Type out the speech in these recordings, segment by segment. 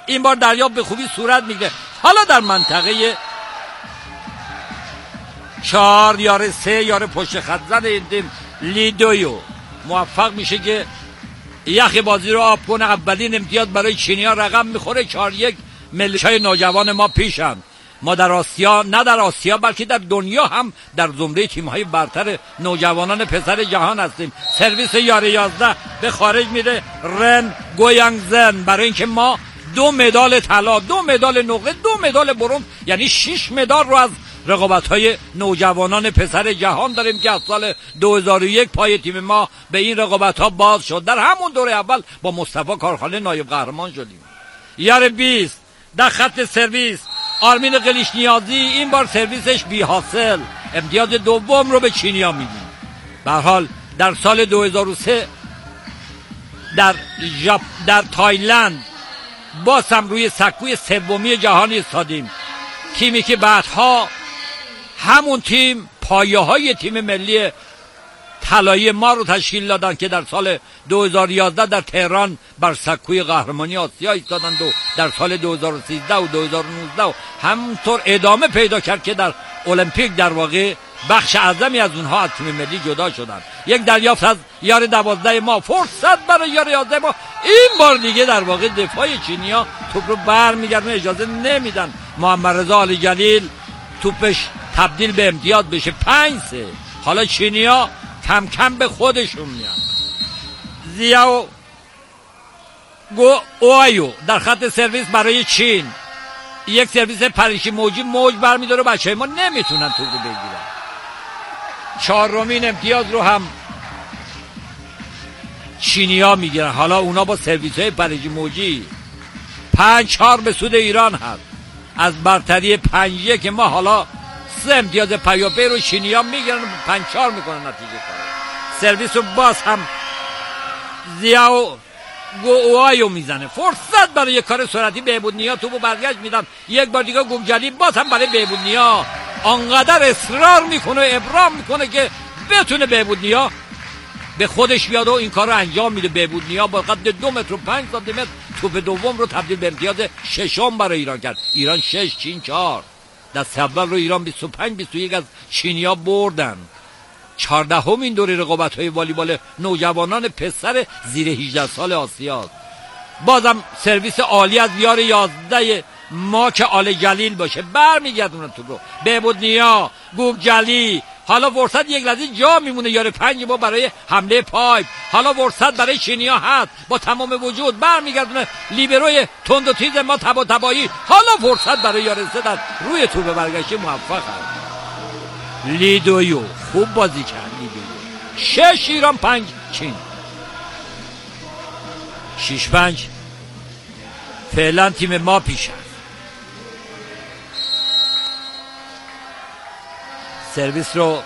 این بار دریافت به خوبی صورت میگیره. حالا در منطقه 4 یاره 3 یاره پشت خط زن این تیم لیدویو موفق میشه که یخ بازی رو آب کنه. اولین امتیاز برای چینی‌ها رقم میخوره. 4-1 ملی‌های نوجوان ما پیشن. ما در آسیا، نه در آسیا بلکه در دنیا هم در زمره تیم‌های برتر نوجوانان پسر جهان هستیم. سرویس یاره 11 به خارج میره. رن گویانگزن برای اینکه ما 2 مدال طلا، 2 مدال نقره، 2 مدال برنز، یعنی 6 مدال رو از رقابت‌های نوجوانان پسر جهان داریم که از سال 2001 پای تیم ما به این رقابت‌ها باز شد. در همون دوره اول با مصطفی کارخانه نایب قهرمان شدیم. یار 20 در خط سرویس آرمین قلیش نیازی، این بار سرویسش بی حاصل. امتیاز دوم رو به چینی‌ها میدیم. به هر حال در سال 2003 در تایلند باز هم روی سکوی سومی جهانی ایستادیم. تیمی که بعدها همون تیم پایه‌های تیم ملی طلایی ما رو تشکیل دادن که در سال 2011 در تهران بر سکوی قهرمانی آسیا ایستادند و در سال 2013 و 2019 و همونطور ادامه پیدا کرد که در المپیک در واقع بخش اعظمی از اونها از تیم ملی جدا شدند. یک دریافت از یار 12 ما، فرصت برای یار 11 ما. این بار دیگه در واقع دفاع چینی‌ها توپ رو برمیگردن، اجازه نمیدن محمد رضا علی جلیل توپش تبدیل به امتیاز بشه. 5-3. حالا چینی‌ها کم کم به خودشون میان. زیاو گو اوایو در خط سرویس برای چین، یک سرویس پریشی موج برمیداره. بچه‌های ما نمیتونن توپ رو بگیرن. 4مین امتیاز رو هم چینی‌ها میگیرن. حالا اونا با سرویس‌های پریشی موجی 5-4 به سود ایران هست. از برتری 5-1 ما حالا 3 امتیاز پیاپی رو چینی‌ها میگیرن و 5-4 میکنن نتیجه کار. سرویس رو باز هم زیاو گوایو میزنه. فرصت برای یک کار سرعتی بهبود نیا توپو برگشت میدن. یک بار دیگه گوگجلی باز هم برای بهبود نیا آنقدر اصرار میکنه و ابرام میکنه که بتونه بهبود نیا به خودش بیاد و این کار رو انجام میده. بهبود نیا با قد 2 متر و 5 سانتی متر توپ دوم رو تبدیل به امتیاز 6 برای ایران کرد. ایران 6 چین 4. دست اول رو ایران 25-21 از چینیا بردن. 14 این دوره رقابت‌های والیبال نوجوانان پسر زیر 18 سال آسیاست. بازم سرویس عالی از یار 11 ما که آل جلیل باشه برمیگردونه تو رو. بهبود نیا، گوگ جلی. حالا فرصت یک لحظه جا میمونه یار 5 ما برای حمله پایپ. حالا فرصت برای چینیا هست با تمام وجود برمیگردونه لیبروی تند و تیز ما تبایی. حالا فرصت برای یار 3 در روی توپ برگشته موفق است. لیدویو خوب بازی کرد. لیدویو 6 ایران 5 چین. 6-5 فعلا تیم ما پیش است. سرویس رو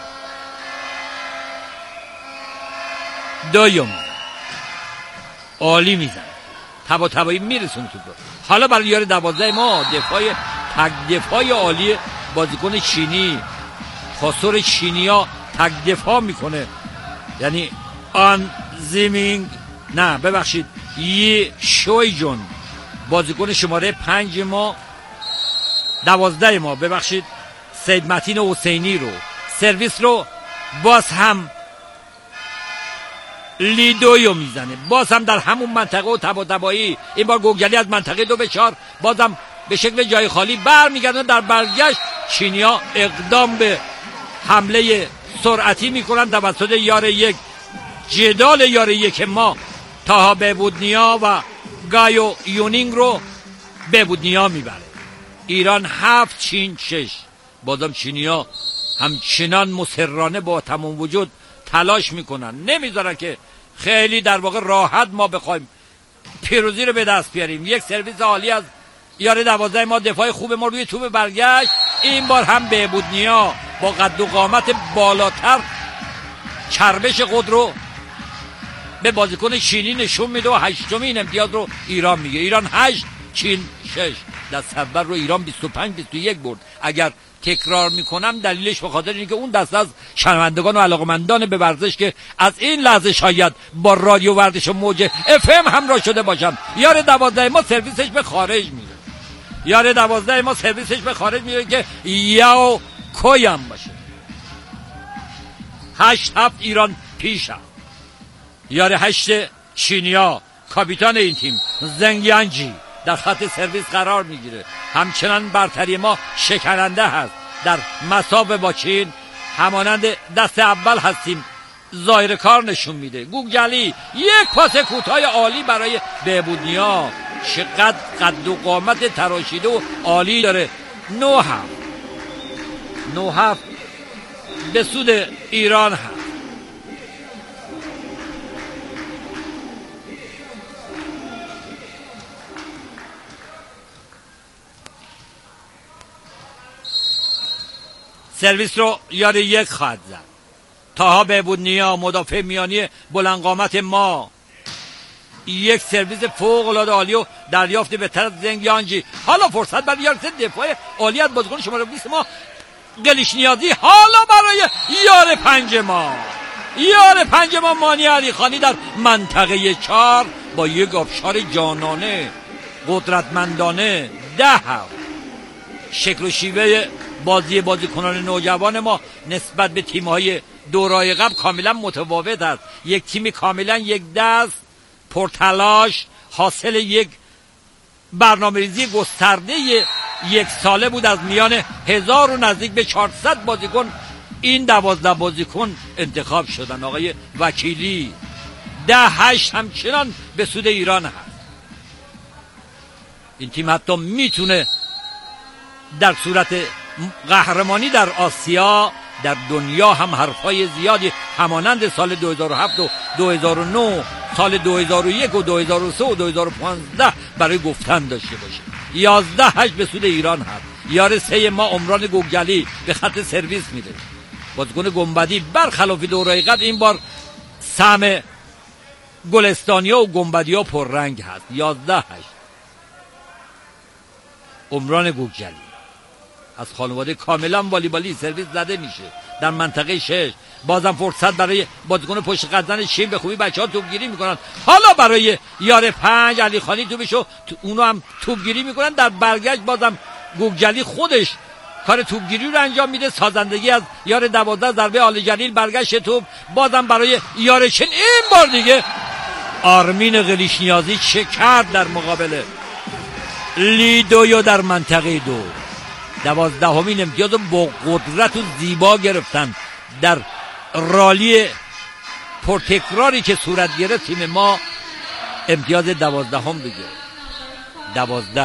دویم عالی میزن. تبایی میرسون تو رو. حالا برای یار 12 ما دفاع عالی بازیکن چینی. خاسور چینیا تک دفاع میکنه، یعنی آن زیمینگ نه ببخشید یی شوی جون بازیکن شماره 5 ما 12 ما ببخشید سید متین حسینی رو. سرویس رو باز هم لیدویو میزنه. باز هم در همون منطقه و تبایی. این بار گوگلی از منطقه 2 به 4 بازم به شکل جای خالی برمیگردن. در برگشت چینیا اقدام به حمله سرعتی میکنن توسط یار 1. جدال یار 1 ما تاها بهبودنیا و گایو یونینگ رو بهبودنیا میبره. ایران 7 چین 6. بازم چینیا همچنان مصرانه با تمام وجود تلاش میکنن، نمیذارن که خیلی در واقع راحت ما بخوایم پیروزی رو به دست بیاریم. یک سرویس عالی از یار 12 ما، دفاع خوب ما روی توپ برگشت. این بار هم بهبودنیا با قد و قامت بالاتر چربش خود رو به بازیکن چینی نشون میده و 8مین امتیاز رو ایران میگه. ایران 8 چین 6. دست اول رو ایران 25-21 برد. اگر تکرار میکنم دلیلش به خاطر اینه که اون دسته از شنوندگان و علاقمندان به ورزش که از این لحظه شاید با رادیو ورزش و موج اف ام همراه شده باشن، یار 12 ما سرویسش به خارج میره، یار 12 ما سرویسش به خارج میره که یا کویم باشه. 8-7 ایران پیشم، یار 8 شینیا کاپیتان این تیم زنگیانجی در خط سرویس قرار میگیره. همچنان برتری ما شکننده هست در مساوی با چین، همانند دست اول هستیم، ظاهر کار نشون میده. گوگلی یک پاس کوتاه عالی برای بهبودنیا، چقدر قد و قامت تراشیده و عالی داره. 9-7 به سود ایران هست. سرویس رو یار 1 خواهد زد. تاها بهبودنیا مدافع میانی بلند قامت ما یک سرویس فوق العاده عالی و دریافت به طرف زنگیانجی. حالا فرصت برای یار دفاع عالی از بازیکن شماره 20 ما قلیشنیازی. حالا برای یار 5 ما، یار 5 ما مانی علی خانی در منطقه 4 با یک آبشار جانانه قدرتمندانه. 10 شکل و شیوه بازیکنان نوجوان ما نسبت به تیم‌های دورای قبل کاملا متفاوت است. یک تیم کاملا یک دست پرتلاش حاصل یک برنامه‌ریزی گسترده 1 ساله بود. از میان 1000 و نزدیک به 400 بازیکن این 12 بازیکن انتخاب شدن. آقای وکیلی 10-8 همچنان به سود ایران هست. این تیم حتی میتونه در صورت قهرمانی در آسیا در دنیا هم حرفای زیادی همانند سال 2007 و 2009 سال 2001 و 2003 و 2015 برای گفتن داشته باشه. 11-8 به سود ایران هست. یار 3 ما عمران گوگلی به خط سرویس میره. بازیکن گنبدی برخلاف دورهای قبل این بار سهم گلستانیا و گنبدیا پررنگ هست. 11-8 عمران گوگلی از خانواده کاملا والیبالی سرویس زده میشه در منطقه 6. بازم فرصت برای بازیکن پشت قدم شیم، به خوبی بچه‌ها توپگیری میکنن. حالا برای یار 5 علی خانی توپشو اونو هم توپگیری میکنن. در برگشت بازم گوگلی خودش کار توپگیری رو انجام میده. سازندگی از یار 12 ضربه آل جلیل، برگشت توپ بازم برای یار چین. این بار دیگه آرمین قلیشنیازی چه کرد در مقابل لیدویو در منطقه 2. 12مین امتیاز با قدرت و زیبا گرفتن در رالی پرتکراری که صورت گرفت. تیم ما امتیاز 12ام بگیره. 12-8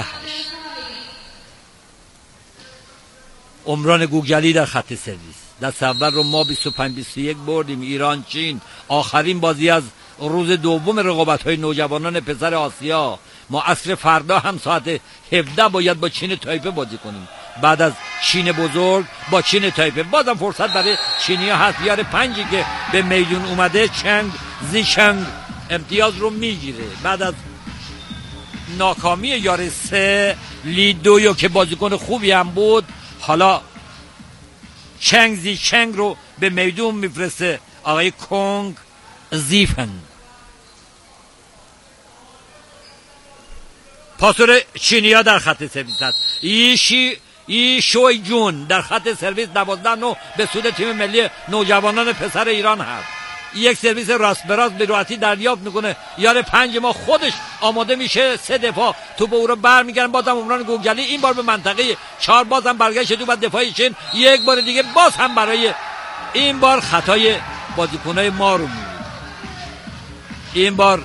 عمران گوگلی در خط سرویس. دست اول رو ما 25-21 بردیم. ایران چین آخرین بازی از روز دوم رقابت‌های نوجوانان پسر آسیا. ما عصر فردا هم ساعت 17 باید با چین تایپه بازی کنیم. بعد از چین بزرگ با چین تایپه. بازم فرصت برای چینی‌ها هست. یار 5 که به میدون اومده چنگ زیچنگ امتیاز رو میگیره. بعد از ناکامی یار 3 لیدویو که بازیکن خوبی هم بود، حالا چنگ زیچنگ رو به میدون میفرسته آقای کنگ زیفن. پاسور چینیا در خط سرویس هست. ای شوی جون در خط سرویس 12-9 به سود تیم ملی نوجوانان پسر ایران هست. یک سرویس راست به راست به راحتی دریافت میکنه. یار 5 ما خودش آماده میشه. 3 دفاع توپ او رو برمیگردن. بازم عمران گوگلی این بار به منطقه 4 بازم برگشت تو بعد دفاع چین. یک بار دیگه باز هم برای این بار خطای بازیکنای ما رو میبینیم. این بار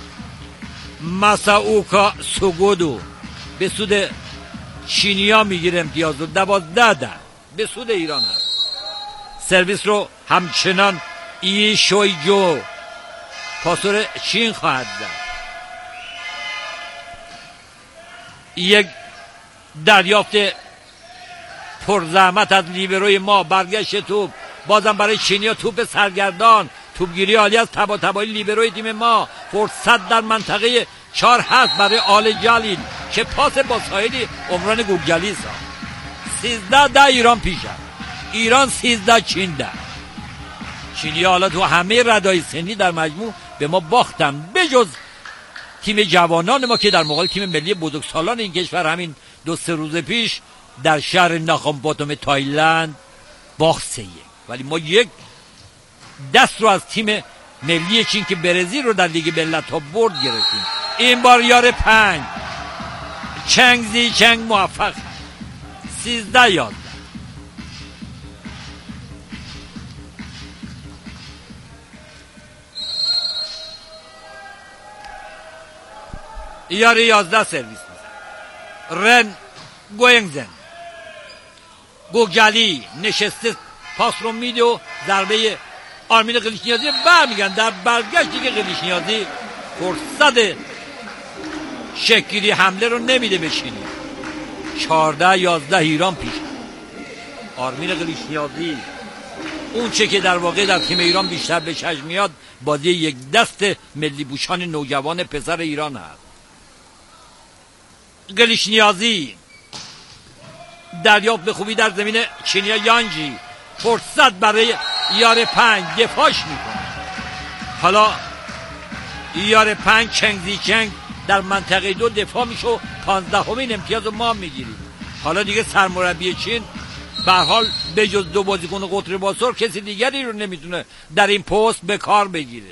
مساوکا سوگودو به سود چینیا میگیره امتیاز رو. 12-10 به سود ایران هست. سرویس رو همچنان ای شویجو پاسور چین خواهد زد. یک دریافت پرزحمت از لیبروی ما، برگشت توپ بازم برای چینیا، توپ سرگردان، توپگیری عالی از طباطبایی لیبروی تیم ما. فرصت در منطقه 4 هست برای آل جلیل که پاس با سایدی عمران گوگلی ساخت. 13-10 ایران پیش هست. ایران 13 چین 10. چینی حالا تو همه ردای سنی در مجموع به ما باختن، بجز تیم جوانان ما که در مقابل تیم ملی بزرگسالان این کشور همین 2-3 روز پیش در شهر ناخامپاتوم تایلند باخت 3-1. ولی ما یک دست رو از تیم ملی چین که برزیل رو در لیگ ملت‌ها برد گرفتیم. این بار یار 5 چنگ زی چنگ موفق 13-11. یار 11 سرویس میزن. رن گوینگزن گوگلی نشسته، پاس رو میده و ضربه آرمین قلیچنیازی برمیگن. در برگشتی که قلیچنیازی فرصت شکلی حمله رو نمیده بچینی. 14-11 ایران پیش. آرمین قلیچنیازی اون چه که در واقع در تیم ایران بیشتر به چشم میاد بازی یک دست ملی بوشان نوجوان پسر ایران هست. قلیچنیازی دریافت به خوبی در زمین چینیا یانجی، فرصت برای یار 5 دفاعش میکنه. حالا یار 5 چنگزی چنگ در منطقه 2 دفاع میشه و 15مین امتیاز رو ما میگیریم. حالا دیگه سرمربی چین به هر حال به جز 2 بازیکن قطر باسور کسی دیگری رو نمیتونه در این پست به کار بگیره.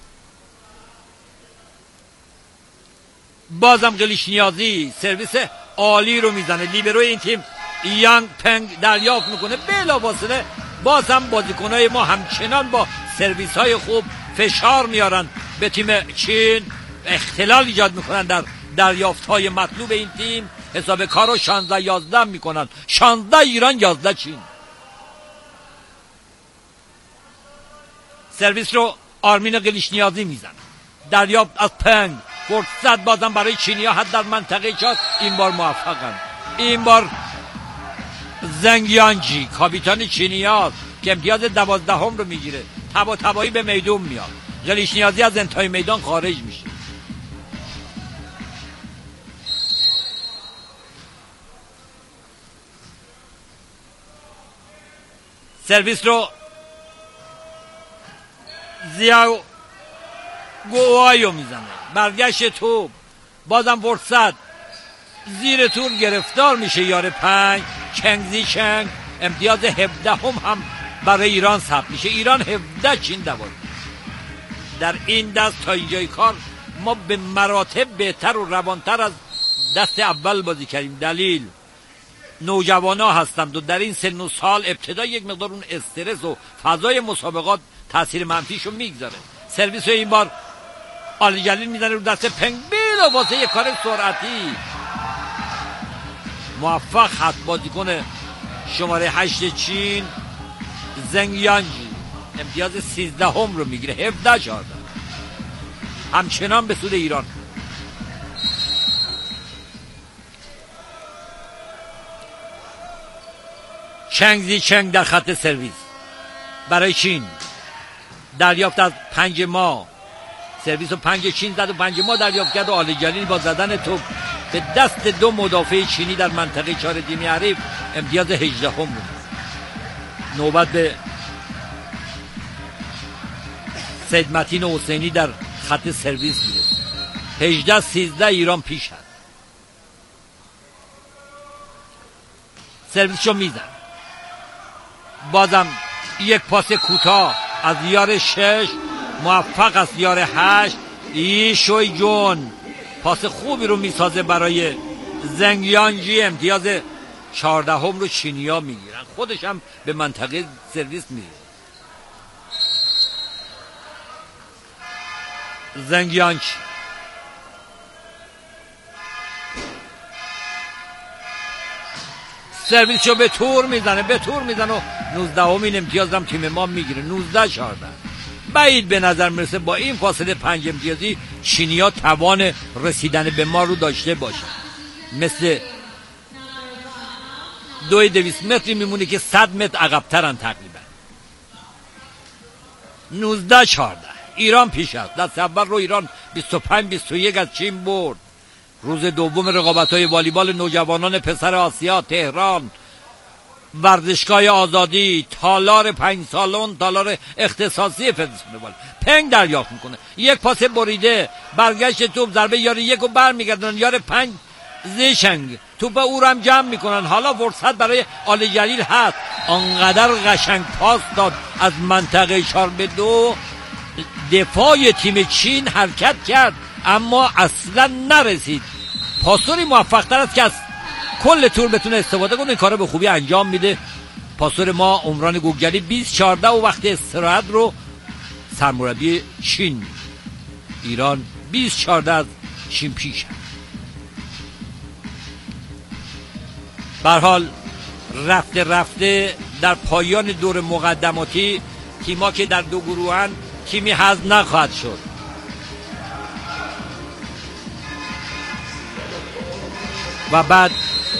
بازم قلیچنیازی سرویس عالی رو میزنه. لیبرو این تیم یانگ پنگ دریافت میکنه، بلافاصله باز هم بازیکنای ما همچنان با سرویس های خوب فشار میارن به تیم چین، اختلال ایجاد میکنن در دریافت های مطلوب این تیم. حساب کار رو 16-11 میکنن. 16 ایران 11 چین. سرویس رو آرمین قلیچنیازی میزن، دریافت از پنگ، فرصت بازم برای چینی ها حد در منطقه 4. این بار موفقن. این بار زنگیانجی کاپیتان چینی ها که امتیاز 12 رو میگیره، تبایی به میدون میاد. قلیچنیازی از انتهای میدان خارج میشه. سرویس رو زیاو گوایو میزنه، برگشت توپ، بازم فرصت، زیر تور گرفتار میشه یار 5 چنگزی چنگ. امتیاز 17 هم برای ایران ثبت میشه. ایران 17 چین 12. در این دست تا اینجای کار ما به مراتب بهتر و روانتر از دست اول بازی کردیم. دلیل نوجوانا هستند و در این سن و سال ابتدا یک مقدار اون استرس و فضای مسابقات تاثیر منفیشو میگذاره. سرویس این بار آلی جلیل میزنه رو دست پنگ، بلا واسه یک کار سرعتی موفق هست بازیکن شماره 8 چین زنگیانجی. امتیاز 13 رو میگیره. 17-14 همچنان به سود ایران. چنگزی چنگ در خط سرویس برای چین، دریافت از 5 ما، سرویس و 5 چین زد و 5 ما دریافت کرد و آلی جلیل با زدن توپ به دست 2 مدافع چینی در منطقه 4 تیم حریف امتیاز 18 بود. نوبت به سید متین حسینی در خط سرویس میره. 18-13 ایران پیش هست. سرویسشو میزن، بازم یک پاس کوتاه از یار 6 موفق است. یار 8 ایشوی جون پاس خوبی رو میسازه برای زنگیانجی. امتیاز 14 رو چینیا میگیرن، خودش هم به منطقه سرویس میره. زنگیانجی سرویسشو به تور میزنه و 19مین امتیاز هم تیم ما میگیره. 19-14. بعید به نظر میرسه با این فاصله 5 امتیازی چینیا توان رسیدن به ما رو داشته باشه. مثل 200 متری میمونه که 100 متر عقب‌ترن تقریبا. 19-14 ایران پیش است. دست اول رو ایران 25-21 از چین برد. روز دوم رقابت‌های والیبال نوجوانان پسر آسیا تهران ورزشگاه آزادی، تالار 5 سالن، تالار اختصاصی فدراسیون پنگ دریافت میکنه. یک پاس بریده، برگشت توپ، ضربه یار یکو برمیگردن، یار 5 زیشنگ توپ او رو هم جمع میکنن. حالا فرصت برای آل جلیل هست، انقدر قشنگ پاس داد از منطقه 4-2. دفاع تیم چین حرکت کرد اما اصلا نرسید. پاسوری موفق تر است که از کل تور بتونه استفاده کنه، این کارو به خوبی انجام میده. پاسور ما عمران گوگلی 20-14 و وقت استراحت رو سرمربی چین. ایران 20-14 از چین پیش. به هر حال رفته در پایان دور مقدماتی تیم‌ها که در 2 گروهن تیمی حذف نخواهد شد. و بعد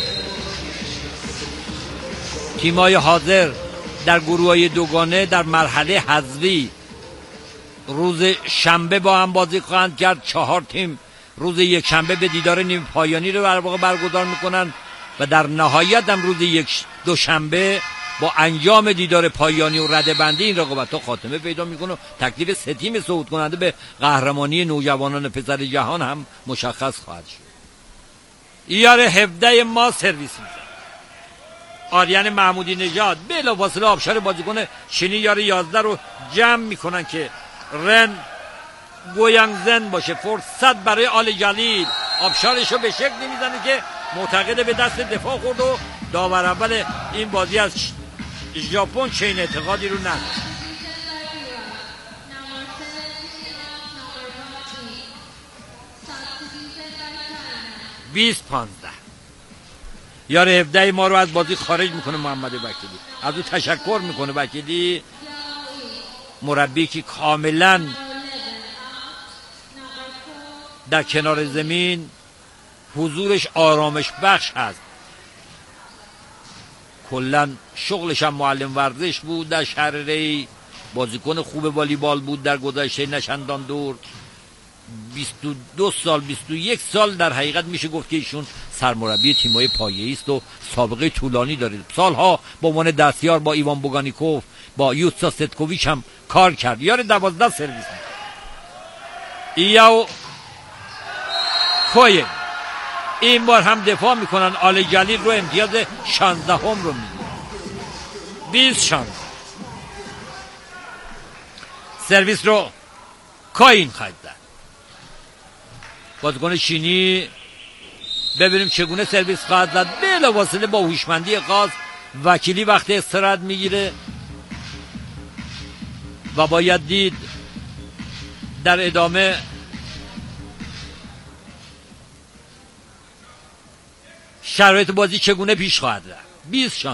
تیم‌های حاضر در گروه‌های دوگانه در مرحله حذفی روز شنبه با هم بازی خواهند کرد. 4 تیم روز یک شنبه به دیدار نیمه پایانی رو در واقع برگزار میکنن و در نهایت هم روز دوشنبه با انجام دیدار پایانی و رده‌بندی این رقابت‌ها خاتمه پیدا میکنه. تکلیف 3 تیم صعود کننده به قهرمانی نوجوانان پسر جهان هم مشخص خواهد شد. یار 17 ما سرویس میزنه، آریان محمودی نژاد بلافاصله آبشار بازیکن چینی یار 11 رو جمع میکنن که رن گویانگزن باشه. فرصت برای آل جلیل، آبشارشو به شکلی میزنه که معتقد به دست دفاع خورد و داور اول این بازی از ژاپن چین اعتقادی رو نداشت. یار 17 ما رو از بازی خارج میکنه محمد وکیلی. از او تشکر میکنه وکیلی، مربی که کاملا در کنار زمین حضورش آرامش بخش هست. کلا شغلش هم معلم ورزش بود در شهر ری، بازیکن خوب والیبال بود در گذشته نشندان دور. 22 سال 21 سال در حقیقت میشه گفت که ایشون سرمربی تیم‌های پایه‌ای است و سابقه طولانی داره. سالها به عنوان دستیار با ایوان بوگانیکوف، با یوستا ستکوویچ هم کار کرد. یار 12 سرویس یا کوی. این بار هم دفاع میکنن، آل جلیل رو امتیاز 16 هم رو میگیره. 20-16 سرویس رو کوین خواهد زد. بازیکن چینی ببینیم چگونه سرویس خواهد زد. بلافاصله با هوشمندی خاص وکیلی وقت استراحت میگیره و باید دید در ادامه شرایط بازی چگونه پیش خواهد رفت. 20-16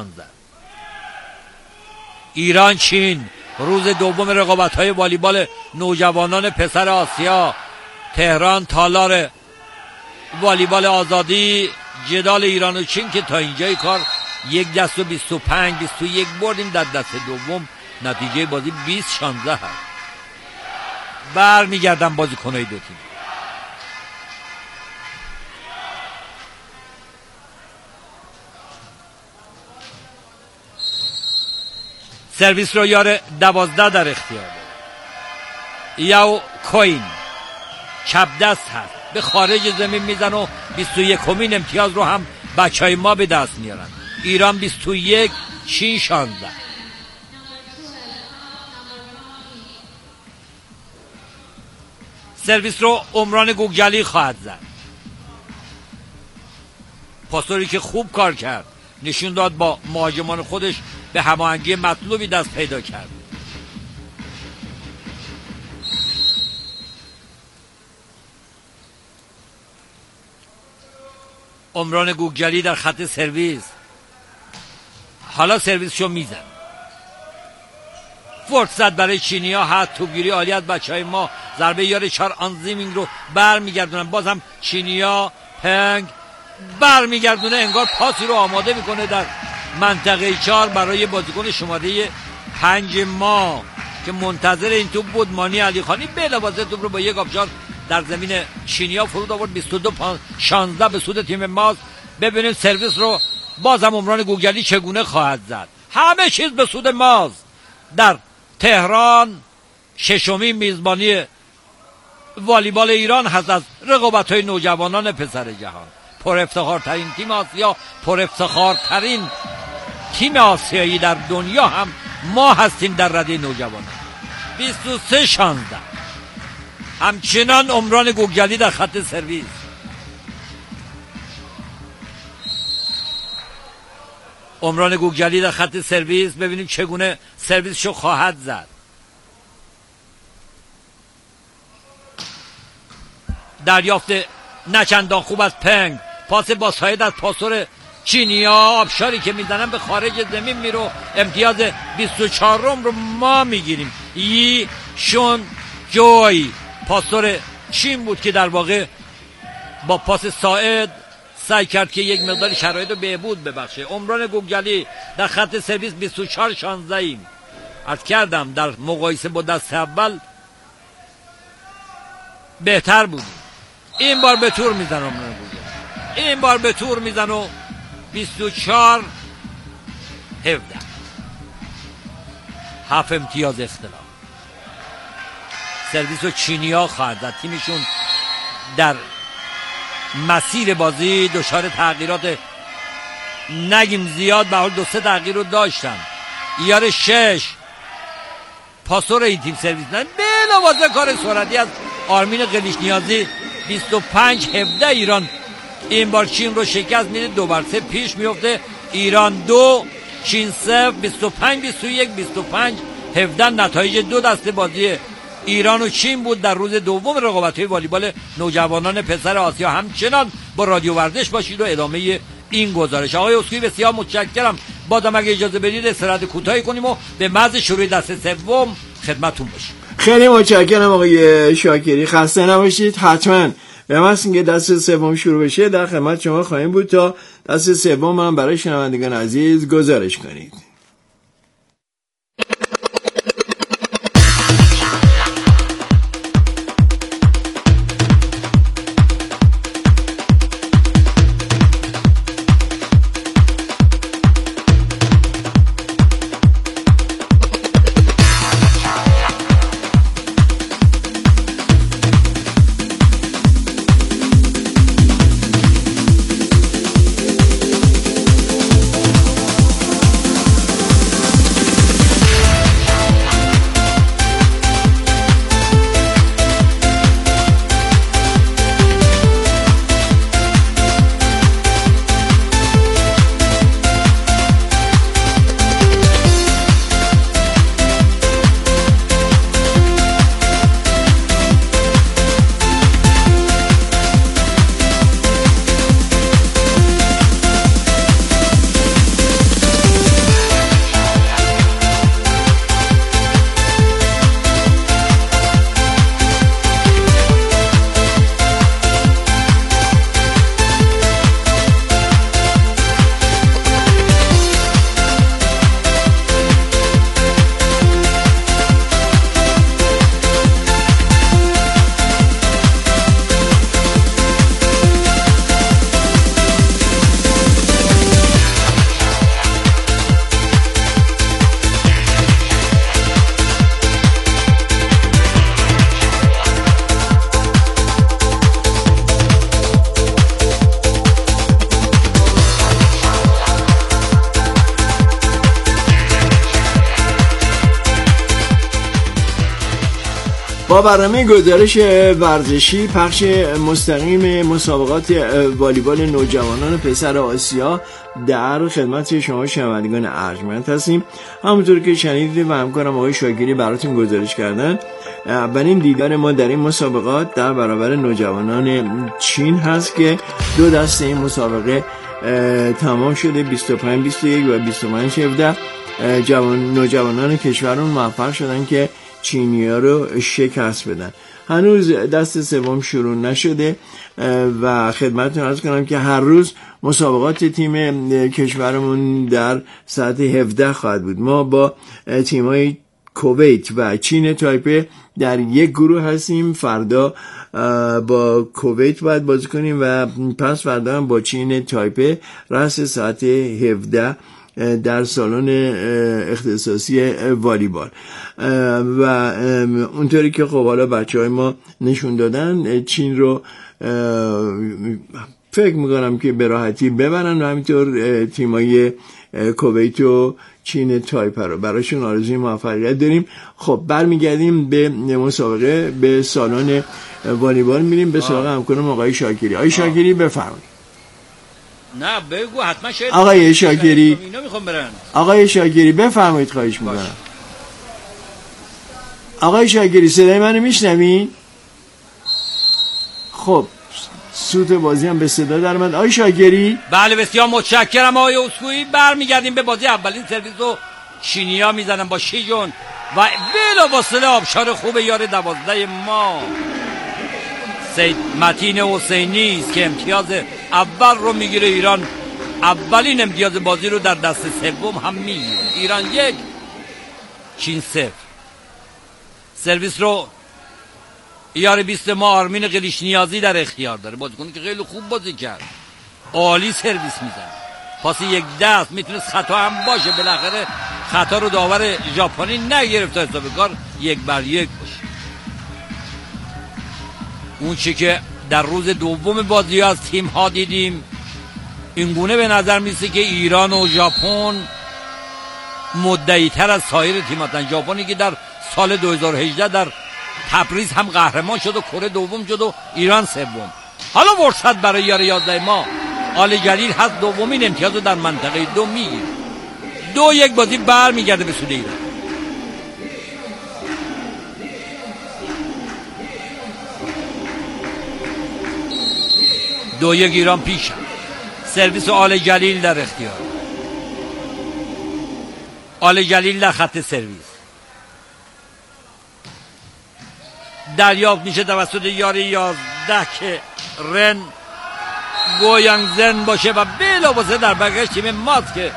ایران چین روز دوم رقابت‌های والیبال نوجوانان پسر آسیا، تهران، تالار والیبال آزادی. جدال ایران و چین که تا اینجای کار 1-25-21 بردیم. در دست دوم نتیجه بازی 20-16 هست. برمیگردن بازیکن‌های دو تیم. سرویس رو یار 12 در اختیار داره. یاو کوین چپ دست هست، به خارج زمین میزن و 21مین امتیاز رو هم بچهای ما به دست میارن. ایران 21، چین 16. سرویس رو عمران گوگلی خواهد زد. پاسوری که خوب کار کرد، نشون داد با مهاجمان خودش به هماهنگی مطلوبی دست پیدا کرد. عمران گوگلی در خط سرویس. حالا سرویسشو میزن. فرصت برای چینی‌ها هست. توپگیری عالی از بچهای ما. ضربه یار 4 آنزیمینگ رو برمیگردونن. بازم چینی‌ها پنگ برمیگردونه، انگار پاسی رو آماده میکنه در منطقه 4 برای بازیکن شماره 5 ما که منتظر این توپ بود. مانی علی خانی بلافاصله توپ رو با یک آبشار در زمین چینی‌ها فرود آورد. 22-16 به سود تیم ماست. ببینیم سرویس رو بازم عمران گوگلی چگونه خواهد زد؟ همه چیز به سود ماست. در تهران ششمین میزبانی والیبال ایران هست از رقابت‌های نوجوانان پسر جهان. پر افتخارترین تیم آسیا، پر افتخارترین تیم آسیایی در دنیا هم ما هستیم در رده نوجوانان. 23-16. همچنان عمران گوگلی در خط سرویس. عمران گوگلی در خط سرویس، ببینیم چگونه سرویسشو خواهد زد. دریافت نچندان خوب از پنگ، پاس با ساید از پاسور چینیا، آبشاری که میزنن به خارج زمین میرو. امتیاز 24 رو ما میگیریم. یی شون جوی پاسور چین بود که در واقع با پاس ساید سعی کرد که یک مقدار شرایط رو بهبود ببخشه. عمران گوگلی در خط سرویس 24-16. عرض کردم در مقایسه با دست اول بهتر بود. این بار به تور میزن عمران گوگلی، این بار به تور میزن و 24-17. 7 امتیاز اختلاف. سرویس و چینیا خواهد زد. تیمشون در مسیر بازی دچار تغییرات نگیم زیاد، به حال 2-3 تغییر رو داشتن. ایار 6 پاسور این تیم سرویس نه بلافاصله کار سرعتی از آرمین قلیش نیازی. 25-17 ایران این بار چین رو شکست میده، 2-3 پیش میفته. ایران 2 چین 0. 25-21 25-17 نتایج دو دسته بازی ایران و چین بود در روز دوم رقابت‌های والیبال نوجوانان پسر آسیا. همچنان با رادیو ورزش باشید و ادامه این گزارش. آقای اسکوئی بسیار متشکرم. بازم اگه اجازه بدید استراحت کوتاهی کنیم و به محض شروع دسته سوم خدمتتون باشیم. خیلی متشکرم آقای شاکری، خسته نباشید. حتما به محض اینکه دسته سوم شروع بشه در خدمت شما خواهیم بود تا دسته سوم هم برای شنوندگان عزیز گزارش کنید. با برنامه گزارش ورزشی پخش مستقیم مسابقات والیبال نوجوانان پسر آسیا در خدمت شما شنوندگان ارجمند هستیم. همونطور که شنیدید و همکارم آقای شاکری براتون گزارش کردن، اولین دیدار ما در این مسابقات در برابر نوجوانان چین هست که دو دسته این مسابقه تمام شده، 25-21 و 25-17. نوجوانان کشورمون موفق شدن که چینی‌ها رو شکست بدن. هنوز دست سوم شروع نشده و خدمتتون عرض کنم که هر روز مسابقات تیم کشورمون در ساعت 17 خواهد بود. ما با تیم‌های کویت و چین تایپه در یک گروه هستیم. فردا با کویت باید بازی کنیم و پس فردا هم با چین تایپه رأس ساعت 17 در سالن اختصاصی والیبال. و اونطوری که خب حالا بچه‌های ما نشون دادن چین رو فکر میکنم که به راحتی ببرن و همینطور تیمای کویت و چین تایپه رو براشون آرزوی موفقیت داریم. خب برمیگردیم به مسابقه، به سالن والیبال میریم به سراغ همکارم آقای شاکری. آقای شاکری بفرمایید. نه بگو حتما شاید آقای شاکری، اینا میخوام برن. آقای شاکری بفرمایید خواهش میکنم. آقای شاکری صدای منو میشنوین؟ خب صوت بازی هم به صدا در اومد. آقای شاکری؟ بله بسیار متشکرم آقای اسکوئی. برمیگردیم به بازی. اولین سرویس رو چینیا میزنن با شیجون و بلافاصله آبشار خوب یار 12 ما سید متین حسینی است که امتیاز اول رو میگیره. ایران اولین امتیاز بازی رو در دست سوم هم میگیره. ایران 1 چین 0. سرویس رو یار 20 ما آرمین قلیش نیازی در اختیار داره. بازیکنی که خیلی خوب بازی کرد، عالی سرویس میزنه. پاس یک دست میتونست خطا هم باشه، بالاخره خطا رو داور ژاپنی نگرفت تا حساب کار 1-1 باشه. اون چی که در روز دوم بازی از تیم ها دیدیم اینگونه به نظر میسه که ایران و ژاپن مدعی تر از سایر تیم هستن. ژاپنی که در سال 2018 در تبریز هم قهرمان شد و کره دوم شد و ایران سوم. حالا فرصت برای یار 11 ما آل جلیل هست، دومین امتیاز رو در منطقه 2 میگیره. 2-1 بازی برمیگرده به سود ایران. دو یک ایران پیش هم. سرویس آل جلیل در اختیار. آل جلیل در خط سرویس دریافت میشه توسط یار 11 که رن گویانگزن باشه و بلافاصله در برگشت تیم ماست که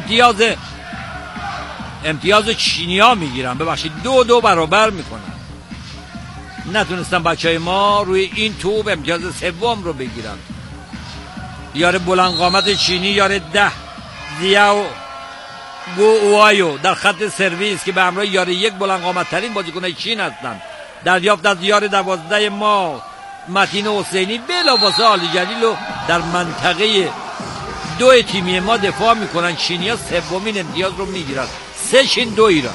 امتیاز چینیا میگیرن. ببخشید 2-2 برابر میکنن. نتونستن بچهای ما روی این توپ امتیاز سوم رو بگیرن. یار بلند قامت چینی یار 10 زیاو گو اوایو در خط سرویس که به همراه یار 1 بلند قامت ترین بازیکن چین هستن. دریافت از یار 12 ما متین حسینی بلافاصله آل جلیل رو در منطقه 2 تیمی ما دفاع میکنن. چینیا سومین امتیاز رو میگیرن. 3-2 ایران.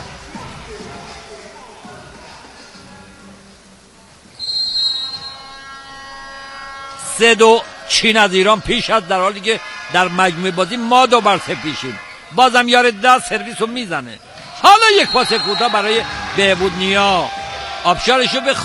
سه دو چین از ایران پیش است، در حالی که در مجموع بازی ما 2-0 پیشیم. بازم یار 10 سرویس رو میزنه. حالا یک پاس کوتاه برای بهبود نیا. آبشارشو به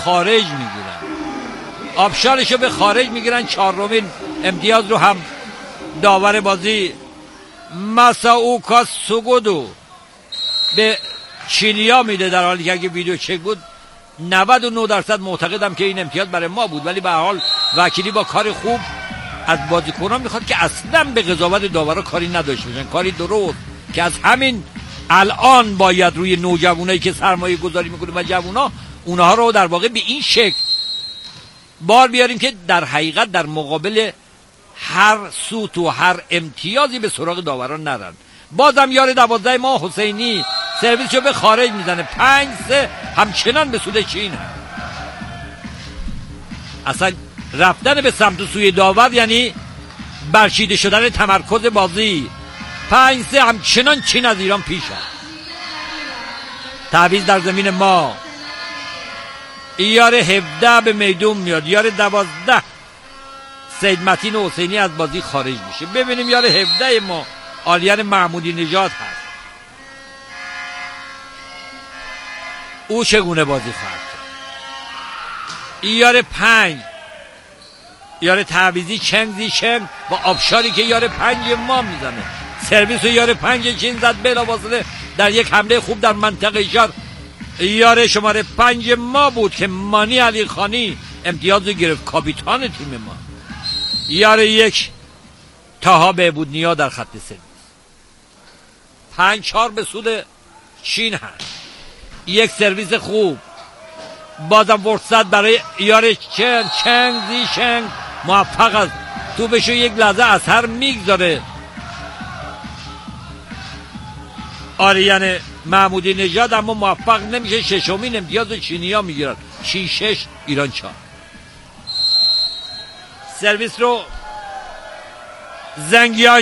خارج میگیرن. چهارمین امتیاز رو هم داور بازی مساوکا سوگودو به چینیا میده، در حالی که اگه ویدیو چک بود 99% معتقدم که این امتیاز برای ما بود. ولی به هر حال وکیلی با کار خوب از بازیکنان میخواد که اصلا به قضاوت داورا کاری نداشته باشن. کاری درست که از همین الان باید روی نوجوانایی که سرمایه گذاری میکنه و جوونا اونها رو در واقع به این شکل بار بیاریم که در حقیقت در مقابل هر سوت و هر امتیازی به سراغ داوران نرن. بازم یار 12 ما حسینی سرویسشو به خارج میزنه. 5-3 همچنان به سود چین. اصلا رفتن به سمت و سوی داور یعنی برچیده شدن تمرکز بازی. 5-3 همچنان چین از ایران پیش هست. تعویض در زمین ما. یار 17 به میدون میاد. یار 12 سید متین حسینی از بازی خارج میشه. ببینیم یار 17 ما آلیان محمودی نژاد هست، او چگونه بازی خواهد کرد. یار 5 یار تعویضی چنگ زی چنگ با آبشاری که یار 5 ما میزنه. سرویس یار 5 چین زد بلافاصله در یک حمله خوب در منطقه شهر. یار شماره 5 ما بود که مانی علی خانی امتیاز رو گرفت، کاپیتان تیم ما. یار 1 تاها بهبود نیا در خط سرویس. 5-4 به سود چین هست. یک سرویس خوب، بازم فرصت برای یار چنگ زیشنگ موفق است توپشو یک لحظه اثر میگذاره. آریان محمودی نژاد اما موفق نمیشه، ششمین امتیاز و چینیا میگیرن. 6-6 ایران 4. سرویس رو زنگیان